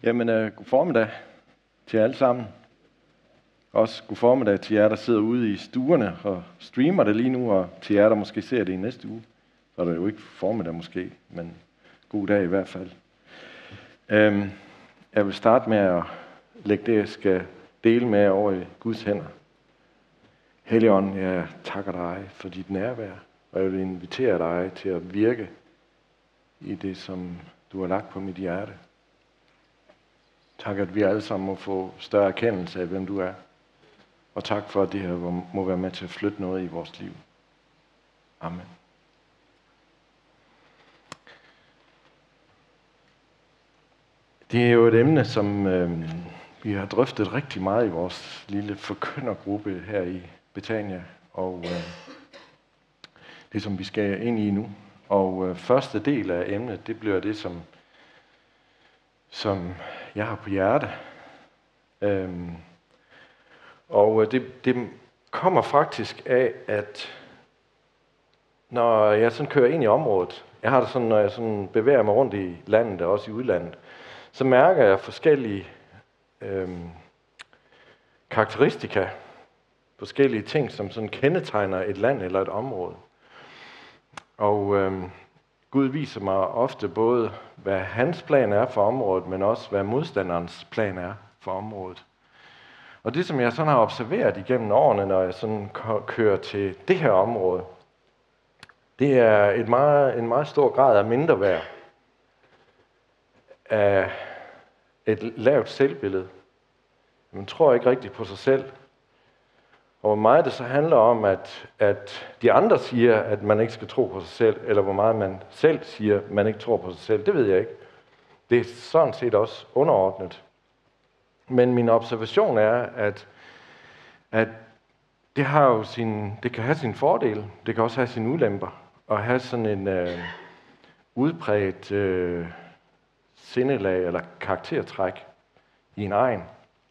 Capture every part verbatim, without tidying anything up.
Jamen, uh, god formiddag til alle sammen. Også god formiddag til jer, der sidder ude i stuerne og streamer det lige nu, og til jer, der måske ser det i næste uge. Så er det jo ikke formiddag måske, men god dag i hvert fald. Um, jeg vil starte med at lægge det, jeg skal dele med jer over i Guds hænder. Helligånd, jeg takker dig for dit nærvær, og jeg vil invitere dig til at virke i det, som du har lagt på mit hjerte. Tak, at vi alle sammen må få større erkendelse af, hvem du er. Og tak for, at det her må være med til at flytte noget i vores liv. Amen. Det er jo et emne, som øh, vi har drøftet rigtig meget i vores lille forkyndergruppe her i Betania. Og øh, det, som vi skal ind i nu. Og øh, første del af emnet, det bliver det, som, som jeg har på hjerte. Øhm, og det, det kommer faktisk af, at når jeg sådan kører ind i området, jeg har det sådan, når jeg sådan bevæger mig rundt i landet og også i udlandet, så mærker jeg forskellige øhm, karakteristika, forskellige ting, som sådan kendetegner et land eller et område. Og øhm, Gud viser mig ofte både, hvad hans plan er for området, men også, hvad modstanderens plan er for området. Og det, som jeg sådan har observeret igennem årene, når jeg sådan kører til det her område, det er et meget, en meget stor grad af mindreværd, af et lavt selvbillede. Man tror ikke rigtigt på sig selv. Og hvor meget det så handler om, at, at de andre siger, at man ikke skal tro på sig selv, eller hvor meget man selv siger, at man ikke tror på sig selv, det ved jeg ikke. Det er sådan set også underordnet. Men min observation er, at, at det, har jo sin, det kan have sine fordele, det kan også have sine ulemper, og have sådan en øh, udbredt øh, sindelag eller karaktertræk i en egen.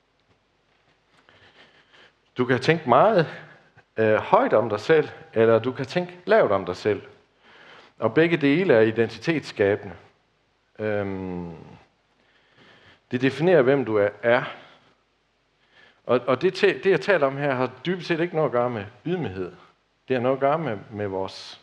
Du kan tænke meget øh, højt om dig selv, eller du kan tænke lavt om dig selv. Og begge dele er identitetsskabende. Øhm, det definerer, hvem du er. Og, og det, det, jeg taler om her, har dybest set ikke noget at gøre med ydmyghed. Det har noget at gøre med, med vores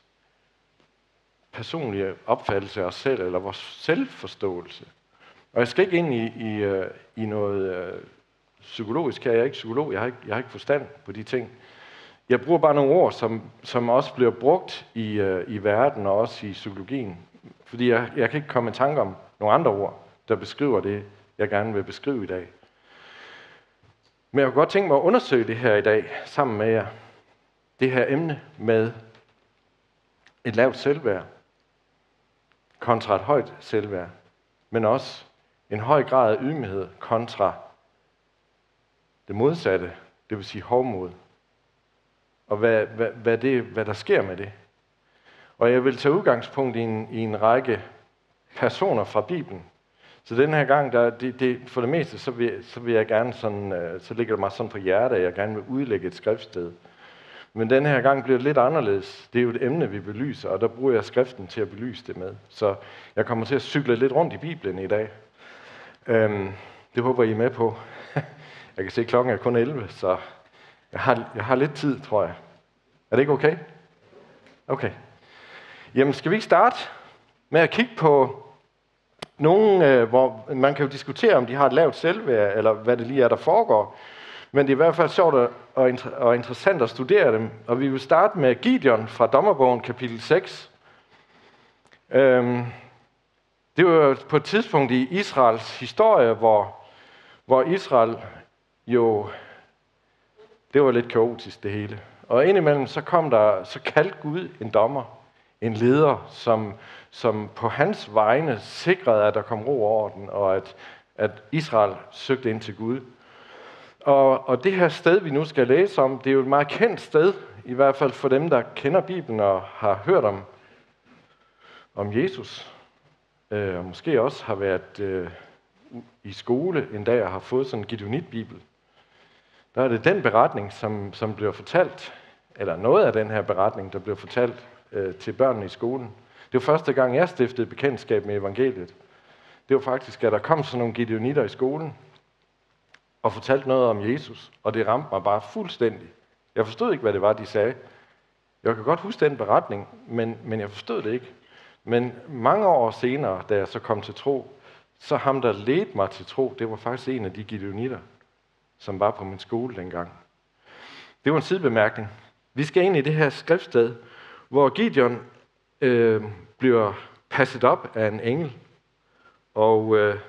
personlige opfattelse af os selv, eller vores selvforståelse. Og jeg skal ikke ind i, i, uh, i noget uh, psykologisk her. Jeg er ikke psykolog, jeg har ikke, jeg har ikke forstand på de ting. Jeg bruger bare nogle ord, som, som også bliver brugt i, uh, i verden og også i psykologien. Fordi jeg, jeg kan ikke komme i tanke om nogle andre ord, der beskriver det, jeg gerne vil beskrive i dag. Men jeg kunne godt tænke mig at undersøge det her i dag, sammen med jer. Det her emne med et lavt selvværd, kontra et højt selvværd, men også en høj grad af ydmyghed kontra det modsatte, det vil sige hovmod. Og hvad, hvad, hvad, det, hvad der sker med det. Og jeg vil tage udgangspunkt i en, i en række personer fra Bibelen. Så den her gang, der, det, det, for det meste, så vil, så vil jeg gerne sådan, så ligger det mig sådan på hjertet, at jeg gerne vil udlægge et skriftsted. Men den her gang bliver det lidt anderledes. Det er jo et emne, vi belyser, og der bruger jeg skriften til at belyse det med. Så jeg kommer til at cykle lidt rundt i Bibelen i dag. Øhm, det håber I er med på. Jeg kan se, at klokken er kun elleve, så jeg har, jeg har lidt tid, tror jeg. Er det ikke okay? Okay. Jamen, skal vi ikke starte med at kigge på nogle, øh, hvor man kan jo diskutere, om de har et lavt selvværd, eller hvad det lige er, der foregår. Men det er i hvert fald sjovt og, inter- og interessant at studere dem. Og vi vil starte med Gideon fra Dommerbogen, kapitel seks. Øhm, det var jo på et tidspunkt i Israels historie, hvor, hvor Israel jo, det var lidt kaotisk det hele. Og indimellem så kom der, så kaldte Gud en dommer, en leder, som, som på hans vegne sikrede, at der kom ro og orden, og at, at Israel søgte ind til Gud. Og, og det her sted, vi nu skal læse om, det er jo et meget kendt sted, i hvert fald for dem, der kender Bibelen og har hørt om, om Jesus. Øh, og måske også har været øh, i skole en dag og har fået sådan en Gideonit-bibel. Der er det den beretning, som, som bliver fortalt, eller noget af den her beretning, der bliver fortalt øh, til børnene i skolen. Det var første gang, jeg stiftede bekendtskab med evangeliet. det var faktisk, at der kom sådan nogle gideonitter i skolen, og fortalte noget om Jesus, og det ramte mig bare fuldstændig. Jeg forstod ikke, hvad det var, de sagde. Jeg kan godt huske den beretning, men, men jeg forstod det ikke. Men mange år senere, da jeg så kom til tro, så ham, der ledte mig til tro, det var faktisk en af de gideonitter, som var på min skole dengang. Det var en sidebemærkning. Vi skal ind i det her skriftsted, hvor Gideon øh, bliver passet op af en engel, og øh,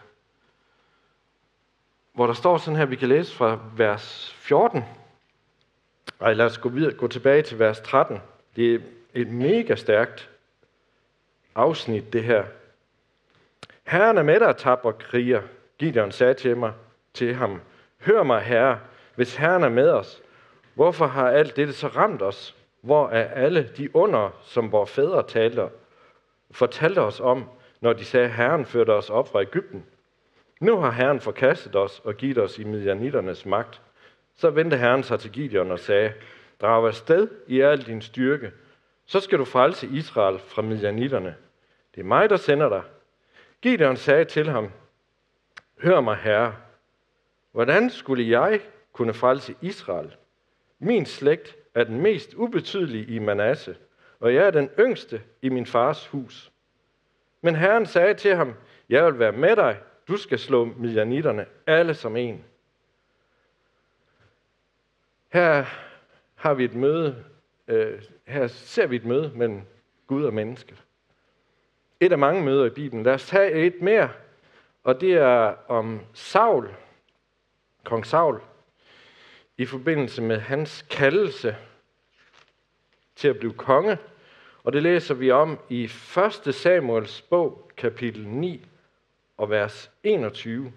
hvor der står sådan her, vi kan læse fra vers fjorten. Ej, lad os gå, videre, gå tilbage til vers tretten. Det er et mega stærkt afsnit, det her. Herren er med dig, tapre kriger. Gideon sagde til mig, til ham, hør mig, herre, hvis Herren er med os, hvorfor har alt dette så ramt os? Hvor er alle de under, som vores fædre talte, fortalte os om, når de sagde, Herren førte os op fra Egypten? Nu har Herren forkastet os og givet os i midjanitternes magt. Så vendte Herren sig til Gideon og sagde, drag afsted i al din styrke, så skal du frelse Israel fra midjanitterne. Det er mig, der sender dig. Gideon sagde til ham, hør mig, herre, hvordan skulle jeg kunne frelse Israel? Min slægt er den mest ubetydelige i Manasse, og jeg er den yngste i min fars hus. Men Herren sagde til ham, jeg vil være med dig, du skal slå midjanitterne alle som en. Her har vi et møde, øh, her ser vi et møde mellem Gud og mennesket. Et af mange møder i Bibelen. Lad os tage et mere, og det er om Saul, kong Saul, i forbindelse med hans kaldelse til at blive konge. Og det læser vi om i første Samuels bog, kapitel ni og vers enogtyve.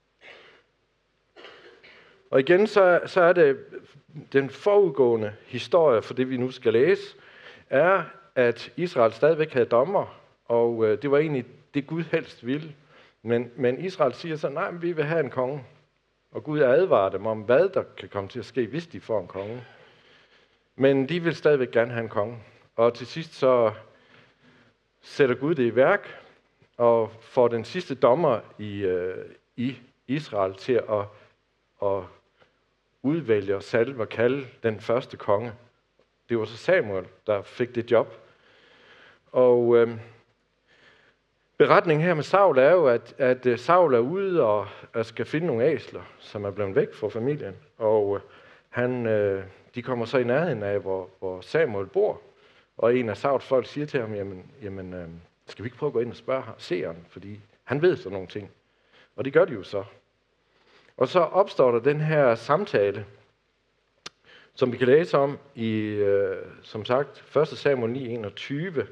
Og igen så, så er det den forudgående historie for det, vi nu skal læse, er, at Israel stadigvæk havde dommer, og øh, det var egentlig det, Gud helst ville. Men, men Israel siger så, nej, vi vil have en konge. Og Gud advarer dem om, hvad der kan komme til at ske, hvis de får en konge. Men de vil stadigvæk gerne have en konge. Og til sidst så sætter Gud det i værk, og får den sidste dommer i, øh, i Israel til at, at udvælge og salve og kalde den første konge. Det var så Samuel, der fik det job. Og øh, beretningen her med Saul er jo, at, at Saul er ude og, og skal finde nogle æsler, som er blevet væk fra familien. Og øh, han, øh, de kommer så i nærheden af, hvor, hvor Samuel bor. Og en af Sauls folk siger til ham, jamen, jamen øh, skal vi ikke prøve at gå ind og spørge seeren, fordi han ved så nogle ting. Og det gør de jo så. Og så opstår der den her samtale, som vi kan læse om i, øh, som sagt, første Samuel ni enogtyve.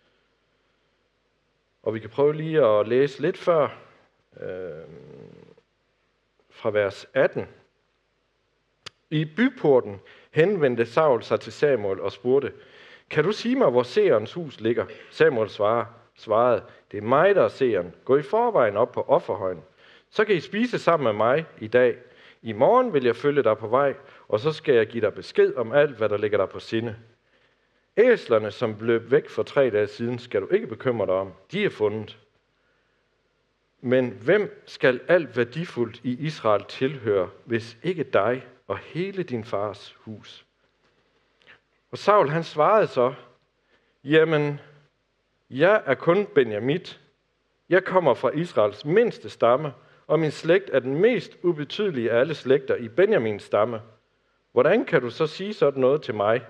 Og vi kan prøve lige at læse lidt før, øh, fra vers atten. I byporten henvendte Saul sig til Samuel og spurgte, kan du sige mig, hvor seerens hus ligger? Samuel svarede, svarede, det er mig, der er seeren. Gå i forvejen op på offerhøjen. Så kan I spise sammen med mig i dag. I morgen vil jeg følge dig på vej, og så skal jeg give dig besked om alt, hvad der ligger der på sinde. Æslerne, som løb væk for tre dage siden, skal du ikke bekymre dig om. De er fundet. Men hvem skal alt værdifuldt i Israel tilhøre, hvis ikke dig og hele din fars hus? Og Saul, han svarede så, jamen, jeg er kun Benjamit. Jeg kommer fra Israels mindste stamme, og min slægt er den mest ubetydelige af alle slægter i Benjamins stamme. Hvordan kan du så sige sådan noget til mig?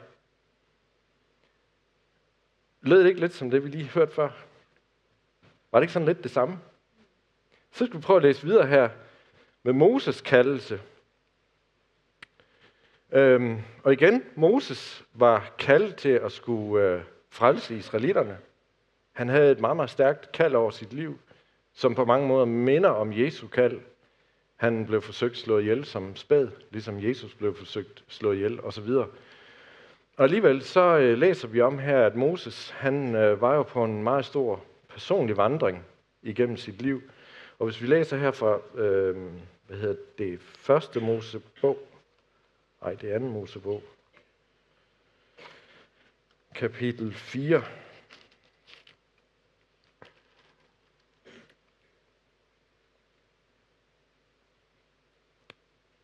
Lød det ikke lidt som det, vi lige hørte før? Var det ikke sådan lidt det samme? Så skal vi prøve at læse videre her med Moses kaldelse. Øhm, og igen, Moses var kaldet til at skulle øh, frelse israelitterne. Han havde et meget, meget stærkt kald over sit liv, som på mange måder minder om Jesu kald. Han blev forsøgt slået ihjel som spæd, ligesom Jesus blev forsøgt slået ihjel osv. Og alligevel så øh, læser vi om her, at Moses han øh, var jo på en meget stor personlig vandring igennem sit liv. Og hvis vi læser her fra øh, hvad hedder det, første Mosebog, nej, det er anden Mosebog, kapitel fire.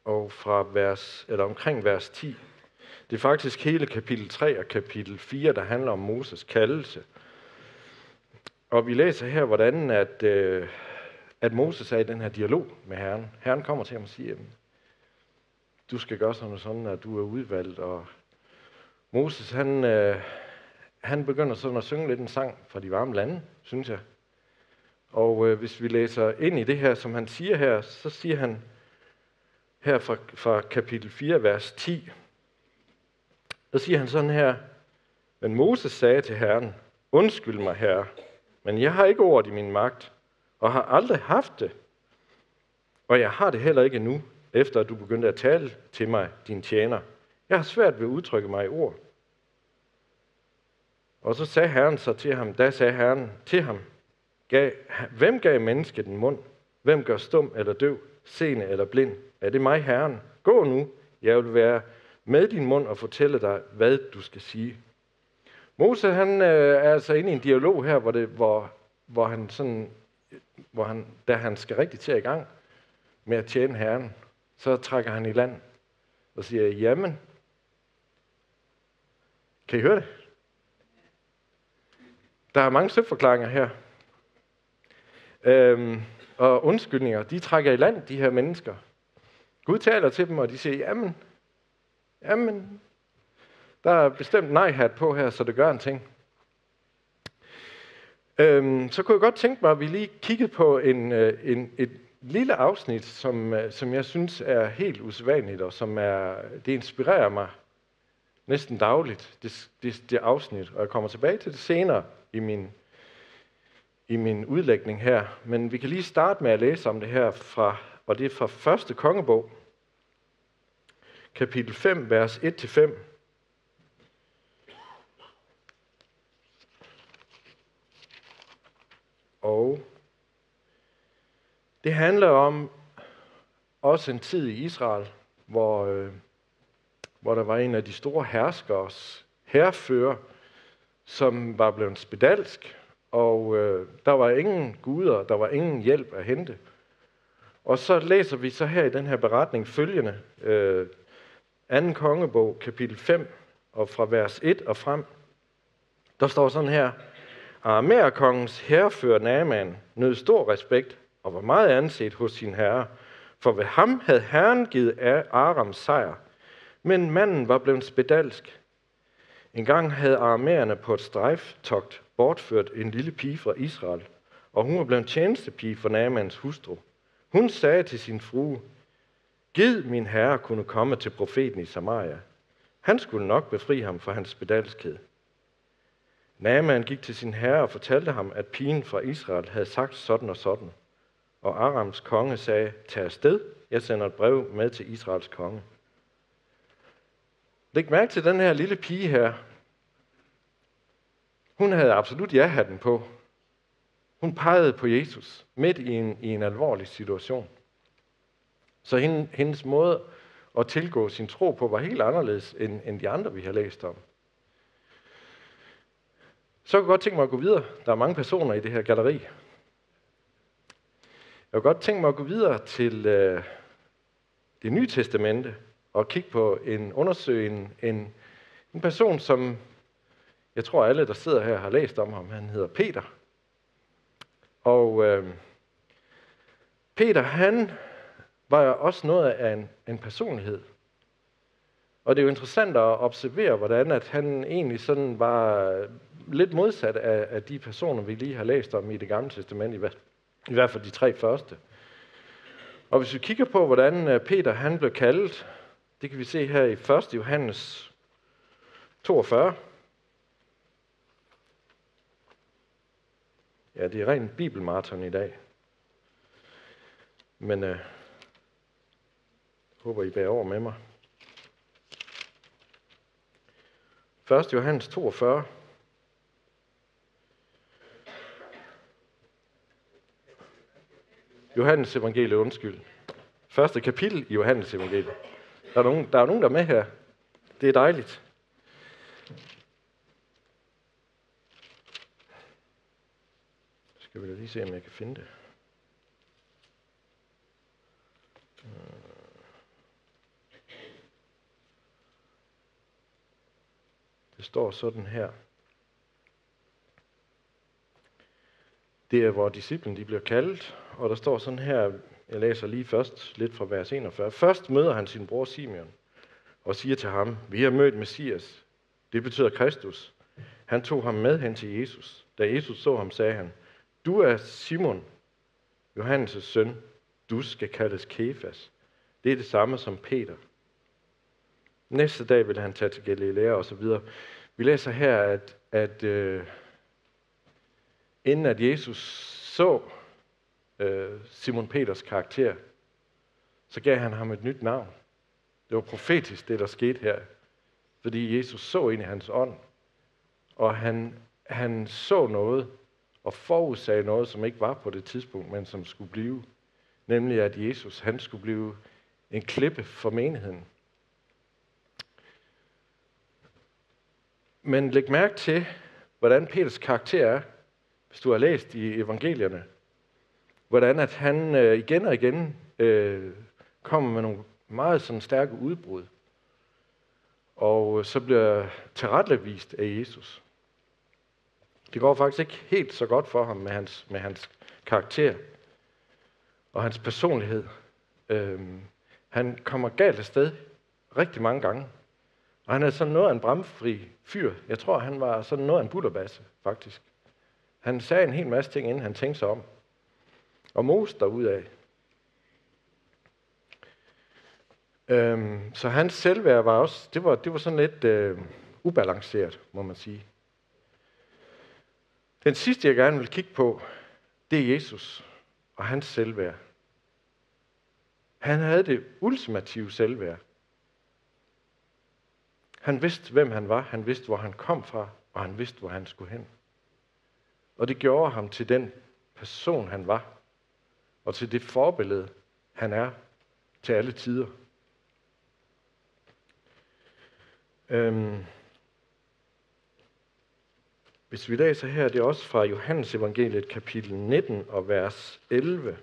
og fra vers, eller omkring vers ti. Det er faktisk hele kapitel tre og kapitel fire, der handler om Moses kaldelse. Og vi læser her, hvordan at, øh, at Moses er i den her dialog med Herren. Herren kommer til ham og siger, du skal gøre sådan og sådan, at du er udvalgt. Og Moses, han, øh, han begynder sådan at synge lidt en sang fra de varme lande, synes jeg. Og øh, hvis vi læser ind i det her, som han siger her, så siger han her fra, fra kapitel fire, vers ti, der siger han sådan her, men Moses sagde til Herren, undskyld mig, Herre, men jeg har ikke ord i min magt, og har aldrig haft det. Og jeg har det heller ikke nu, efter at du begyndte at tale til mig, din tjener. Jeg har svært ved at udtrykke mig i ord. Og så sagde Herren så til ham, da sagde Herren til ham, gav, hvem gav mennesket en mund? Hvem gør stum eller døv, seende eller blind? Er det mig, Herren? Gå nu, jeg vil være med din mund og fortælle dig, hvad du skal sige. Moses, han øh, er altså inde i en dialog her, hvor, det, hvor, hvor han sådan, hvor han, da han skal rigtig til i gang med at tjene Herren, så trækker han i land og siger, jamen, kan I høre det? Der er mange søforklaringer her. Øhm, og undskyldninger, de trækker i land, de her mennesker. Gud taler til dem, og de siger, jamen, jamen, der er bestemt nej-hat på her, så det gør en ting. Øhm, så kunne jeg godt tænke mig, at vi lige kiggede på en, en, et lille afsnit, som, som jeg synes er helt usædvanligt, og som er, det inspirerer mig næsten dagligt, det, det, det afsnit. Og jeg kommer tilbage til det senere i min, i min udlægning her. Men vi kan lige starte med at læse om det her, fra, og det er fra første kongebog, kapitel fem, vers et til fem. Og det handler om også en tid i Israel, hvor, øh, hvor der var en af de store herskers hærfører, som var blevet spedalsk, og øh, der var ingen guder, der var ingen hjælp at hente. Og så læser vi så her i den her beretning følgende, øh, anden kongebog, kapitel fem, og fra vers et og frem. Der står sådan her, Arameerkongens hærfører Naaman nød stor respekt og var meget anset hos sin herre, for ved ham havde Herren givet af Arams sejr, men manden var blevet spedalsk. En gang havde arameerne på et strejftogt bortført en lille pige fra Israel, og hun var blevet tjenestepige for Naamans hustru. Hun sagde til sin frue, Gid min herre kunne komme til profeten i Samaria. Han skulle nok befri ham fra hans spedalskhed. Naaman gik til sin herre og fortalte ham, at pigen fra Israel havde sagt sådan og sådan. Og Arams konge sagde, tag afsted, jeg sender et brev med til Israels konge. Læg mærke til den her lille pige her. Hun havde absolut ja-hatten på. Hun pegede på Jesus midt i en, i en alvorlig situation. Så hende, hendes måde at tilgå sin tro på var helt anderledes end, end de andre, vi har læst om. Så kan jeg godt tænke mig at gå videre. Der er mange personer i det her galleri. Jeg kunne godt tænke mig at gå videre til øh, det nye testamente og kigge på en undersøge en, en, en person, som jeg tror alle, der sidder her, har læst om ham. Han hedder Peter. Og øh, Peter, han var også noget af en, en personlighed. Og det er jo interessant at observere, hvordan at han egentlig sådan var lidt modsat af, af de personer, vi lige har læst om i Det Gamle Testamente, i hvert, i hvert fald de tre første. Og hvis vi kigger på, hvordan Peter han blev kaldet, det kan vi se her i første Johannes toogfyrre. Ja, det er rent bibelmaraton i dag. Men øh, håber I bærer over med mig. første Johannes toogfyrre. Johannes evangeliet, undskyld. Første kapitel i Johannes evangeliet. Der er nogen, der er nogen, der er med her. Det er dejligt. Skal vi da lige se, om jeg kan finde det. Det står sådan her. Det er, hvor disciplen de bliver kaldt, og der står sådan her, jeg læser lige først lidt fra vers enogfyrre. Først møder han sin bror Simeon og siger til ham, vi har mødt Messias. Det betyder Kristus. Han tog ham med hen til Jesus. Da Jesus så ham, sagde han, du er Simon, Johannes' søn. Du skal kaldes Kefas. Det er det samme som Peter. Næste dag vil han tage til Galilea og så videre. Vi læser her, at, at øh, inden at Jesus så øh, Simon Peters karakter, så gav han ham et nyt navn. Det var profetisk, det der skete her. Fordi Jesus så ind i hans ånd, og han, han så noget, og forudsagde noget, som ikke var på det tidspunkt, men som skulle blive. Nemlig at Jesus, han skulle blive en klippe for menigheden. Men læg mærke til, hvordan Peters karakter er, hvis du har læst i evangelierne. Hvordan at han øh, igen og igen øh, kommer med nogle meget sådan stærke udbrud. Og så bliver tilrettelevist af Jesus. Det går faktisk ikke helt så godt for ham med hans, med hans karakter og hans personlighed. Øhm, han kommer galt afsted rigtig mange gange. Og han er sådan noget af en bramfri fyr. Jeg tror, han var sådan noget af en butterbasse, faktisk. Han sagde en hel masse ting, inden han tænkte sig om. Og moste derudad. Øhm, så hans selvværd var også, det var, det var sådan lidt øh, ubalanceret, må man sige. Den sidste, jeg gerne vil kigge på, det er Jesus og hans selvværd. Han havde det ultimative selvværd. Han vidste, hvem han var, han vidste, hvor han kom fra, og han vidste, hvor han skulle hen. Og det gjorde ham til den person, han var, og til det forbillede, han er til alle tider. Øhm. Hvis vi læser her, det er også fra Johannes evangeliet, kapitel nitten og vers elleve.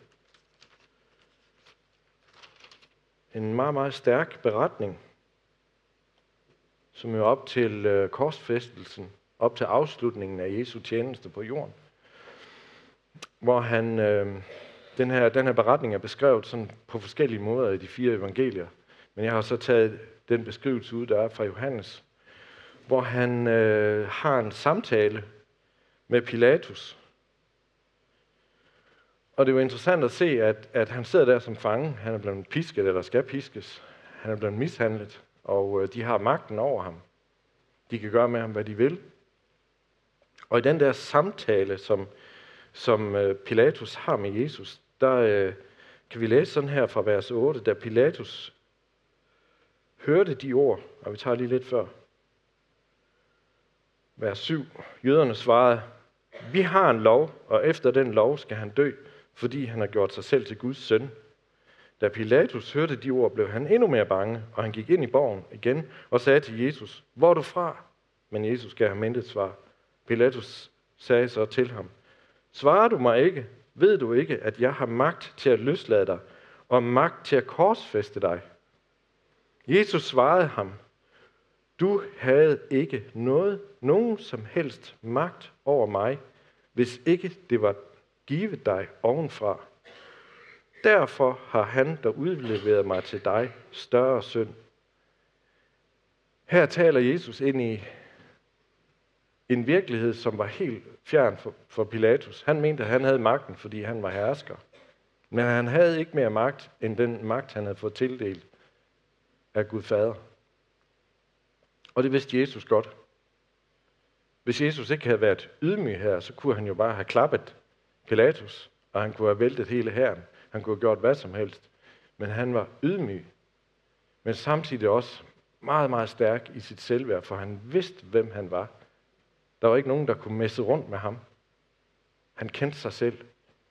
En meget, meget stærk beretning, som er op til øh, korsfæstelsen, op til afslutningen af Jesu tjeneste på jorden. Hvor han, øh, den, her, den her beretning er beskrevet sådan på forskellige måder i de fire evangelier. Men jeg har så taget den beskrivelse ud, der er fra Johannes, hvor han øh, har en samtale med Pilatus. Og det er jo interessant at se, at, at han sidder der som fange. Han er blevet pisket, eller skal piskes. Han er blevet mishandlet, og øh, de har magten over ham. De kan gøre med ham, hvad de vil. Og i den der samtale, som, som øh, Pilatus har med Jesus, der øh, kan vi læse sådan her fra vers otte, da Pilatus hørte de ord, og vi tager lige lidt før. Vers syv. Jøderne svarede, vi har en lov, og efter den lov skal han dø, fordi han har gjort sig selv til Guds søn. Da Pilatus hørte de ord, blev han endnu mere bange, og han gik ind i borgen igen og sagde til Jesus, hvor er du fra? Men Jesus gav ham intet svar. Pilatus sagde så til ham, svarer du mig ikke? Ved du ikke, at jeg har magt til at løslade dig, og magt til at korsfæste dig? Jesus svarede ham, du havde ikke noget, nogen som helst magt over mig, hvis ikke det var givet dig ovenfra. Derfor har han, der udleverede mig til dig, større synd. Her taler Jesus ind i en virkelighed, som var helt fjern for, for Pilatus. Han mente, at han havde magten, fordi han var hersker. Men han havde ikke mere magt, end den magt, han havde fået tildelt af Gud Fader. Og det vidste Jesus godt. Hvis Jesus ikke havde været ydmyg her, så kunne han jo bare have klappet Pilatus, og han kunne have væltet hele hæren. Han kunne have gjort hvad som helst. Men han var ydmyg. Men samtidig også meget, meget stærk i sit selvværd, for han vidste, hvem han var. Der var ikke nogen, der kunne messe rundt med ham. Han kendte sig selv.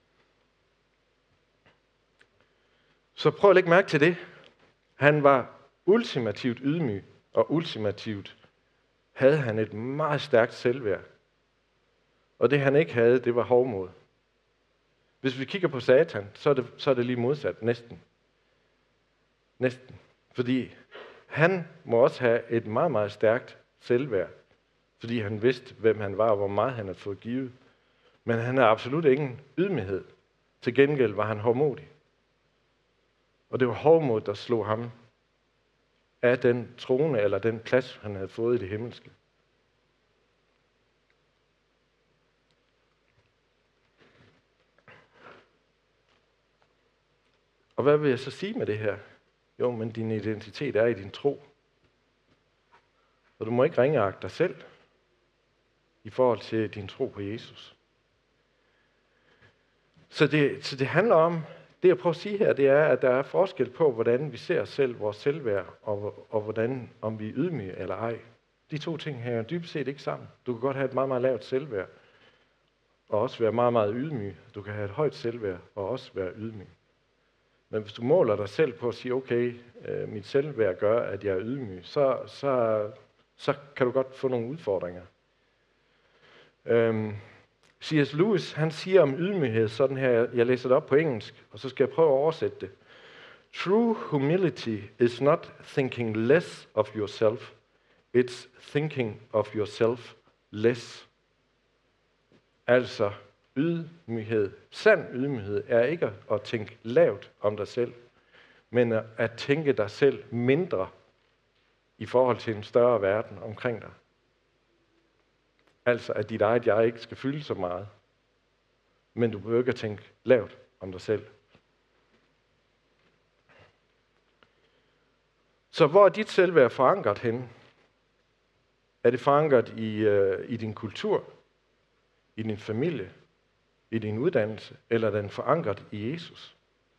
Så prøv at lægge mærke til det. Han var ultimativt ydmyg, og ultimativt havde han et meget stærkt selvværd. Og det han ikke havde, det var hovmod. Hvis vi kigger på Satan, så er det, så er det lige modsat, næsten. Næsten. Fordi han må også have et meget, meget stærkt selvværd. fordi han vidste, hvem han var og hvor meget han havde fået givet. Men han havde absolut ingen ydmyghed. Til gengæld var han hårdmodig. Og det var hovmod, der slog ham af den trone eller den plads, han havde fået i det himmelske. Og hvad vil jeg så sige med det her? Jo, men din identitet er i din tro. Og du må ikke ringeagte dig selv i forhold til din tro på Jesus. Så det, så det handler om, det jeg prøver at sige her, det er, at der er forskel på, hvordan vi ser os selv, vores selvværd, og, og hvordan, om vi er ydmyge eller ej. De to ting hænger dybest set ikke sammen. Du kan godt have et meget, meget lavt selvværd, og også være meget, meget ydmyg. Du kan have et højt selvværd, og også være ydmyg. Men hvis du måler dig selv på at sige, okay, øh, mit selvværd gør, at jeg er ydmyg, så, så, så kan du godt få nogle udfordringer. Øhm, C S Lewis, han siger om ydmyghed sådan her, jeg læser det op på engelsk, og så skal jeg prøve at oversætte det. True humility is not thinking less of yourself, it's thinking of yourself less. Altså, ydmyghed, sand ydmyghed, er ikke at tænke lavt om dig selv, men at tænke dig selv mindre i forhold til en større verden omkring dig. Altså, at dit eget jeg ikke skal fylde så meget, men du behøver ikke at tænke lavt om dig selv. Så hvor er dit selvværd forankret henne? Er det forankret i, øh, i din kultur, i din familie, i din uddannelse, eller er den forankret i Jesus?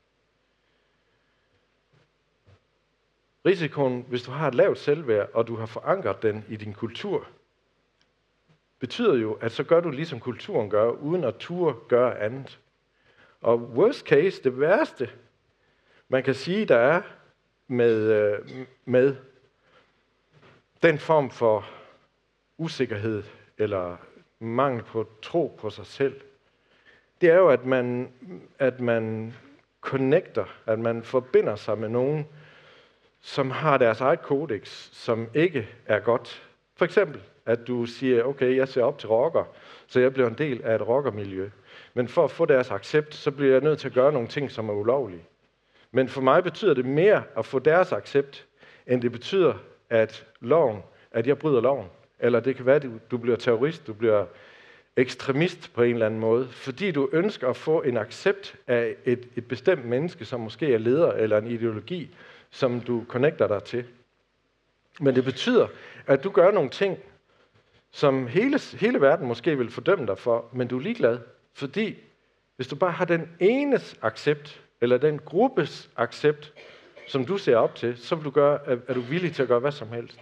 Risikoen, hvis du har et lavt selvværd, og du har forankret den i din kultur, betyder jo, at så gør du ligesom kulturen gør, uden at turde gøre andet. Og worst case, det værste, man kan sige, der er med, med den form for usikkerhed, eller mangel på tro på sig selv, det er jo, at man, at man connecter, at man forbinder sig med nogen, som har deres eget kodex, som ikke er godt. For eksempel, at du siger, okay, jeg ser op til rocker, så jeg bliver en del af et rockermiljø. Men for at få deres accept, så bliver jeg nødt til at gøre nogle ting, som er ulovlige. Men for mig betyder det mere at få deres accept, end det betyder, at loven, at jeg bryder loven. Eller det kan være, at du bliver terrorist, du bliver ekstremist på en eller anden måde, fordi du ønsker at få en accept af et, et bestemt menneske, som måske er leder, eller en ideologi, som du connecter dig til. Men det betyder, at du gør nogle ting, som hele, hele verden måske vil fordømme dig for, men du er ligeglad. Fordi hvis du bare har den enes accept, eller den gruppes accept, som du ser op til, så vil du gøre, er du villig til at gøre hvad som helst.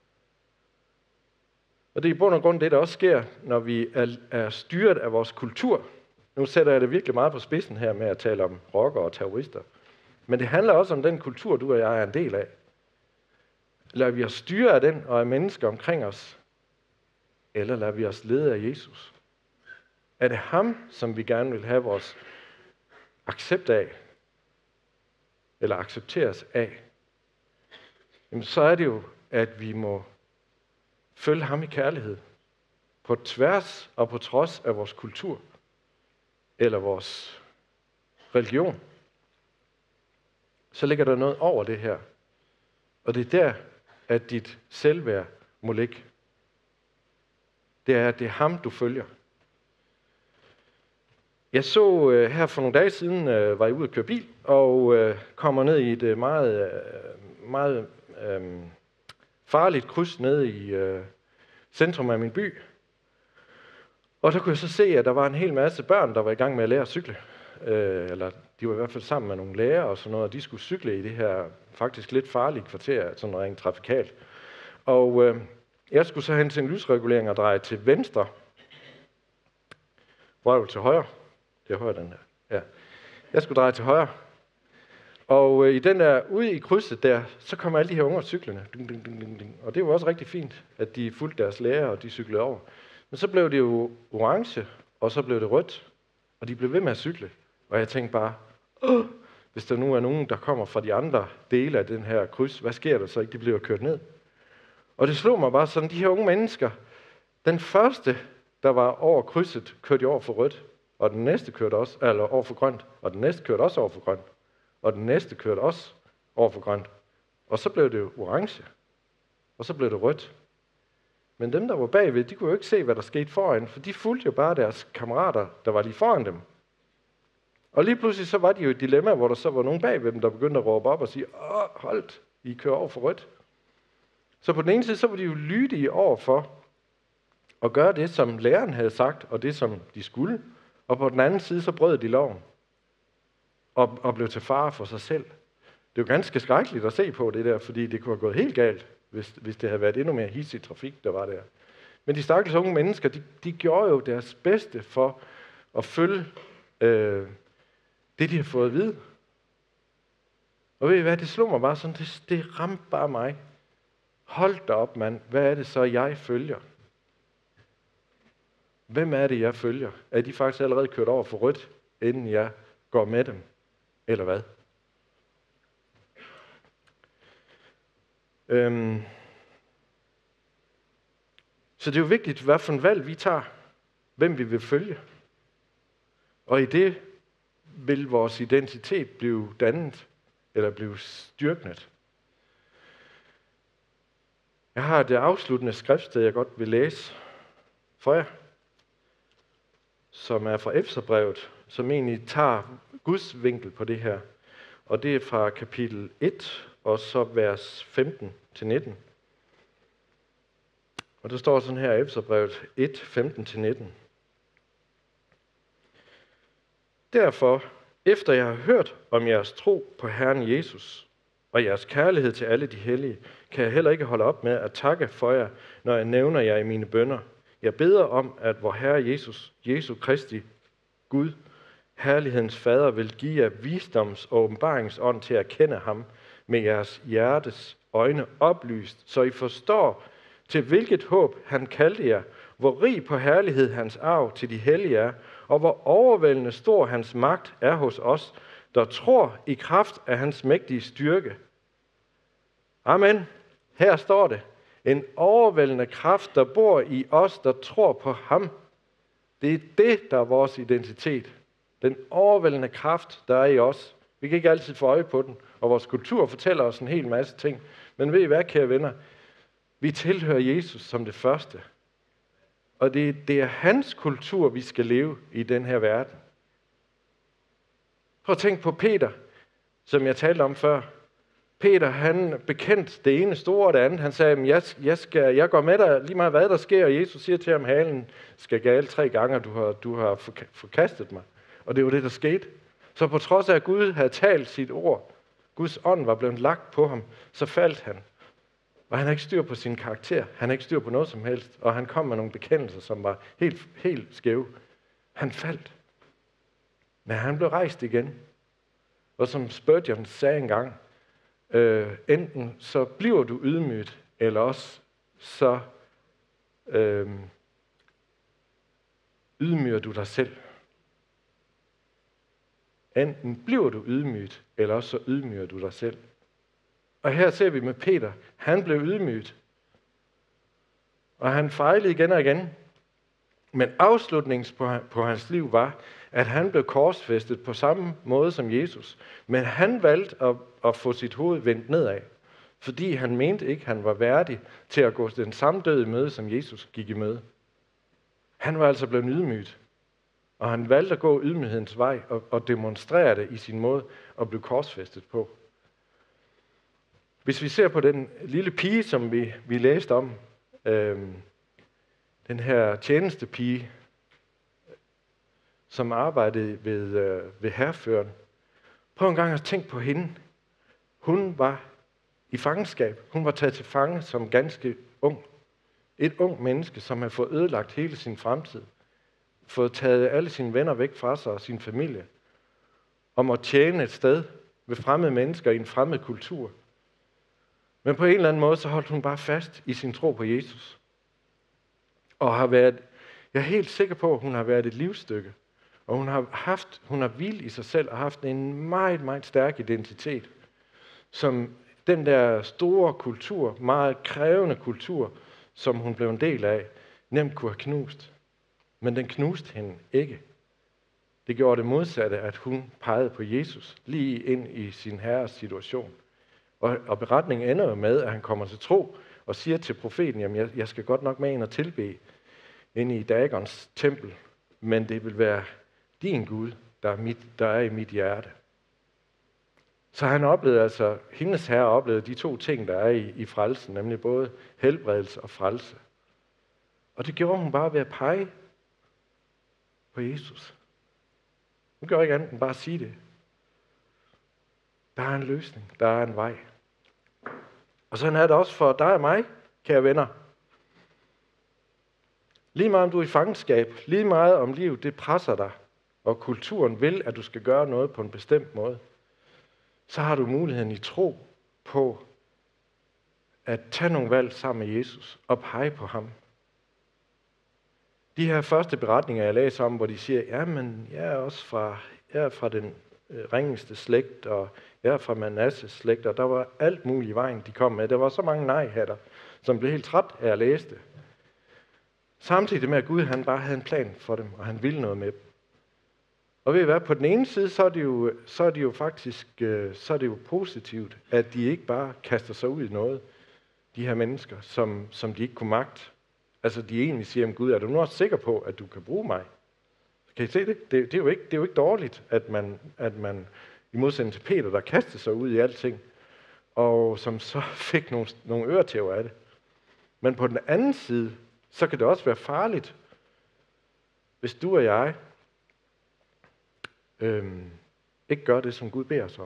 Og det er i bund og grund det, der også sker, når vi er, er styret af vores kultur. Nu sætter jeg det virkelig meget på spidsen her med at tale om rockere og terrorister. Men det handler også om den kultur, du og jeg er en del af. Lader vi os styre af den og af mennesker omkring os? Eller lader vi os lede af Jesus? Er det ham, som vi gerne vil have vores accept af? Eller accepteres af? Jamen, så er det jo, at vi må følge ham i kærlighed. På tværs og på trods af vores kultur. Eller vores religion. Så ligger der noget over det her. Og det er der, at dit selvværd må ligge. Det er, at det er ham, du følger. Jeg så uh, her for nogle dage siden, uh, var jeg ude at køre bil, og uh, kommer ned i et uh, meget, uh, meget um, farligt kryds nede i uh, centrum af min by. Og der kunne jeg så se, at der var en hel masse børn, der var i gang med at lære at cykle. Uh, eller de var i hvert fald sammen med nogle lærere og sådan noget, og de skulle cykle i det her faktisk lidt farlige kvarter, sådan rent trafikalt. Og uh, jeg skulle så hen til en lysregulering og dreje til venstre. Hvor er du til højre? Det er højre, den der. Ja. Jeg skulle dreje til højre. Og øh, i den der, ude i krydset der, så kommer alle de her unger cyklerne. Ding, ding, ding, ding, ding. Og det var også rigtig fint, at de fulgte deres lærer, og de cyklede over. Men så blev det jo orange, og så blev det rødt. Og de blev ved med at cykle. Og jeg tænkte bare, åh, hvis der nu er nogen, der kommer fra de andre dele af den her kryds, hvad sker der så ikke? De bliver kørt ned. Og det slog mig bare sådan, de her unge mennesker, Den første, der var over krydset, kørte over for rødt, og den næste kørte også, eller over for grønt, og den næste kørte også over for grønt, og den næste kørte også over for grønt. Og så blev det orange, og så blev det rødt. Men dem, der var bagved, de kunne jo ikke se, hvad der skete foran, for de fulgte jo bare deres kammerater, der var lige foran dem. Og lige pludselig så var de jo i et dilemma, hvor der så var nogen bagved dem, der begyndte at råbe op og sige, åh, holdt, I kører over for rødt. Så på den ene side, så var de jo lydige over for at gøre det, som læreren havde sagt, og det, som de skulle. Og på den anden side, så brød de loven og, og blev til fare for sig selv. Det er jo ganske skrækkeligt at se på det der, fordi det kunne have gået helt galt, hvis, hvis det havde været endnu mere hissig trafik, der var der. Men de stakkels unge mennesker, de, de gjorde jo deres bedste for at følge øh, det, de har fået at vide. Og ved I hvad, det slog mig bare sådan, det, det ramte bare mig. Hold da op, mand. Hvad er det så, jeg følger? Hvem er det, jeg følger? Er de faktisk allerede kørt over for rødt, inden jeg går med dem? Eller hvad? Øhm. Så det er jo vigtigt, hvad for en valg vi tager. Hvem vi vil følge. Og i det vil vores identitet blive dannet, eller blive styrknet. Jeg har det afsluttende skriftsted, jeg godt vil læse for jer, som er fra Efeserbrevet, som egentlig tager Guds vinkel på det her. Og det er fra kapitel et, og så vers femten til nitten. Og der står sådan her i Efeserbrevet et, femten til nitten. Derfor, efter jeg har hørt om jeres tro på Herren Jesus, og jeres kærlighed til alle de hellige, kan jeg heller ikke holde op med at takke for jer, når jeg nævner jer i mine bønner. Jeg beder om, at vor Herre Jesus, Jesu Kristi, Gud, herlighedens Fader, vil give jer visdoms- og åbenbaringsånd til at kende ham med jeres hjertes øjne oplyst, så I forstår, til hvilket håb han kaldte jer, hvor rig på herlighed hans arv til de hellige er, og hvor overvældende stor hans magt er hos os, der tror i kraft af hans mægtige styrke. Amen. Her står det. En overvældende kraft, der bor i os, der tror på ham. Det er det, der er vores identitet. Den overvældende kraft, der er i os. Vi kan ikke altid få øje på den, og vores kultur fortæller os en hel masse ting. Men ved I hvad, kære venner? Vi tilhører Jesus som det første. Og det, det er hans kultur, vi skal leve i den her verden. Prøv at tænke på Peter, som jeg talte om før. Peter, han bekendte det ene store og det andet. Han sagde, jeg, jeg, skal, jeg går med dig lige meget, hvad der sker. Og Jesus siger til ham, halen skal gale tre gange, og du har, du har forkastet mig. Og det var det, der skete. Så på trods af, at Gud havde talt sit ord, Guds ånd var blevet lagt på ham, så faldt han. Og han har ikke styr på sin karakter. Han har ikke styr på noget som helst. Og han kom med nogle bekendelser, som var helt, helt skæve. Han faldt. Men han blev rejst igen. Og som Spurgeon sagde engang, øh, enten så bliver du ydmyget, eller også så øh, ydmyger du dig selv. Enten bliver du ydmyget, eller også så ydmyger du dig selv. Og her ser vi med Peter, han blev ydmyget. Og han fejlede igen og igen. Men afslutningen på, på hans liv var, at han blev korsfæstet på samme måde som Jesus. Men han valgte at, at få sit hoved vendt nedad, fordi han mente ikke, han var værdig til at gå den samme død i møde, som Jesus gik i møde. Han var altså blevet ydmyget. Og han valgte at gå ydmyghedens vej og, og demonstrere det i sin måde at blive korsfæstet på. Hvis vi ser på den lille pige, som vi, vi læste om, øhm, den her tjenestepige, som arbejdede ved, øh, ved hærføren. Prøv en gang at tænke på hende. Hun var i fangenskab. Hun var taget til fange som ganske ung. Et ung menneske, som havde fået ødelagt hele sin fremtid. Fået taget alle sine venner væk fra sig og sin familie. Og måtte tjene et sted ved fremmede mennesker i en fremmed kultur. Men på en eller anden måde, så holdt hun bare fast i sin tro på Jesus. Og har været, jeg er helt sikker på, at hun har været et livsstykke. Og hun har haft, hun har hvilet i sig selv og haft en meget, meget stærk identitet. Som den der store kultur, meget krævende kultur, som hun blev en del af, nemt kunne have knust. Men den knuste hende ikke. Det gjorde det modsatte, at hun pegede på Jesus, lige ind i sin herres situation. Og, og beretningen ender jo med, at han kommer til tro og siger til profeten, jamen jeg, jeg skal godt nok med ind og tilbede inde i Dagons tempel, men det vil være din Gud, der er, mit, der er i mit hjerte. Så han oplevede altså, hendes herre oplevede de to ting, der er i, i frelsen, nemlig både helbredelse og frelse. Og det gjorde hun bare ved at pege på Jesus. Hun gør ikke andet end bare at sige det. Der er en løsning, der er en vej. Og sådan er det også for dig og mig, kære venner. Lige meget om du er i fangenskab, lige meget om livet, det presser dig, og kulturen vil, at du skal gøre noget på en bestemt måde, så har du muligheden i tro på at tage nogle valg sammen med Jesus og pege på ham. De her første beretninger, jeg læser om, hvor de siger, jamen, jeg er også fra, jeg er fra den ringeste slægt, og jeg er fra Manasses slægt, og der var alt muligt i vejen, de kom med. Der var så mange nej-hatter, som blev helt træt af at læse det. Samtidig med, at Gud han bare havde en plan for dem, og han ville noget med dem. Og ved at være på den ene side, så er det jo, så er det jo faktisk så er det jo positivt, at de ikke bare kaster sig ud i noget, de her mennesker, som, som de ikke kunne magte. Altså de egentlig siger om Gud, er du nu også sikker på, at du kan bruge mig? Kan I se det? Det, det, er, jo ikke, det er jo ikke dårligt, at man, at man i modsætning til Peter, der kastede sig ud i alting, og som så fik nogle, nogle øretæver af det. Men på den anden side, så kan det også være farligt, hvis du og jeg øhm, ikke gør det, som Gud beder os om.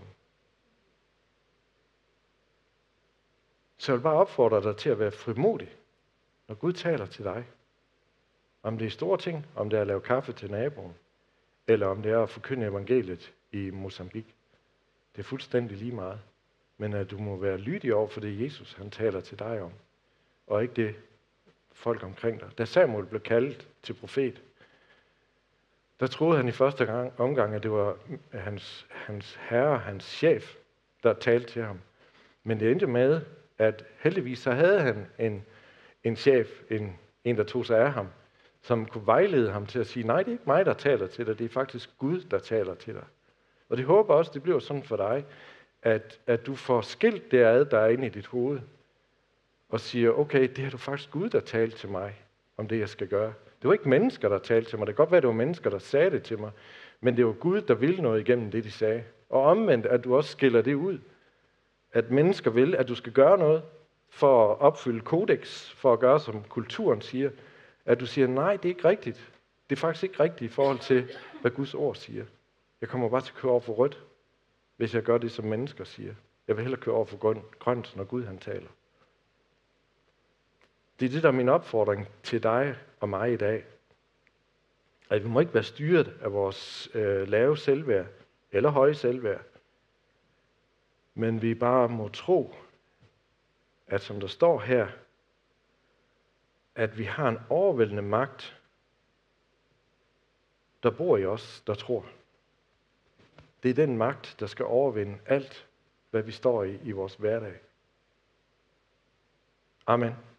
Så jeg vil bare opfordre dig til at være frimodig, når Gud taler til dig. Om det er store ting, om det er at lave kaffe til naboen, eller om det er at forkynde evangeliet i Mozambique. Det er fuldstændig lige meget. Men at du må være lydig over for det, Jesus han taler til dig om, og ikke det folk omkring dig. Da Samuel blev kaldt til profet, der troede han i første gang, omgang, at det var hans, hans herre, hans chef, der talte til ham. Men det endte med, at heldigvis så havde han en, en chef, en, en der tog sig af ham, som kunne vejlede ham til at sige, nej, det er ikke mig, der taler til dig, det er faktisk Gud, der taler til dig. Og det håber også, det bliver sådan for dig, at, at du får skilt det ad, der er inde i dit hoved, og siger, okay, det er du faktisk Gud, der talte til mig, om det, jeg skal gøre. Det var ikke mennesker, der talte til mig. Det kan godt være, det var mennesker, der sagde det til mig, men det var Gud, der ville noget igennem det, de sagde. Og omvendt, at du også skiller det ud, at mennesker vil, at du skal gøre noget for at opfylde kodex, for at gøre, som kulturen siger, at du siger, nej, det er ikke rigtigt. Det er faktisk ikke rigtigt i forhold til, hvad Guds ord siger. Jeg kommer bare til at køre over for rødt, hvis jeg gør det, som mennesker siger. Jeg vil hellere køre over for grønt, når Gud han taler. Det er det, der er min opfordring til dig og mig i dag. At vi må ikke være styret af vores øh, lave selvværd eller høje selvværd. Men vi bare må tro, at som der står her, at vi har en overvældende magt, der bor i os, der tror. Det er den magt, der skal overvinde alt, hvad vi står i i vores hverdag. Amen.